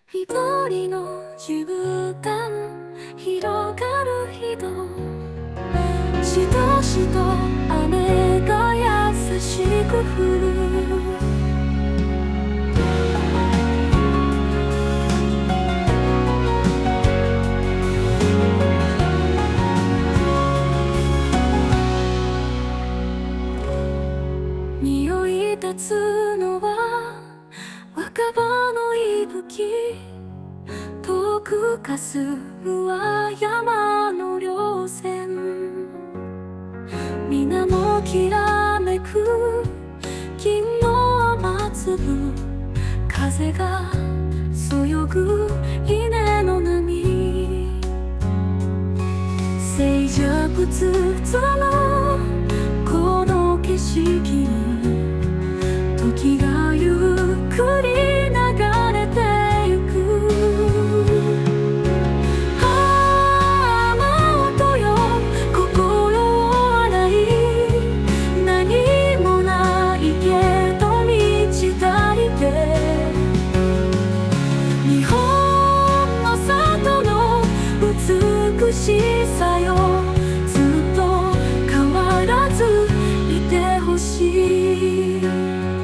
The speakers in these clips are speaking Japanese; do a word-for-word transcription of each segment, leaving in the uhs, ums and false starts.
緑の絨毯広がる日としとしと雨が優しく降る。匂い立つのは若葉の息吹、遠くかすむは山の稜線。皆もきらめく金の雨粒、風がそよぐ稲の波。静寂つつのこの景色に時がゆっくり流れてゆく。ああ雨音よ心を洗い、何もないけど道足りて、日本の里の美しさよ、ずっと変わらずいてほしい。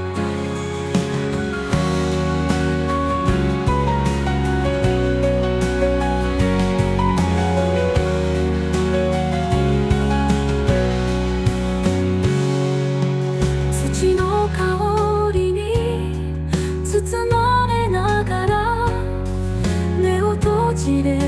土の香りに包まれながら目を閉じれ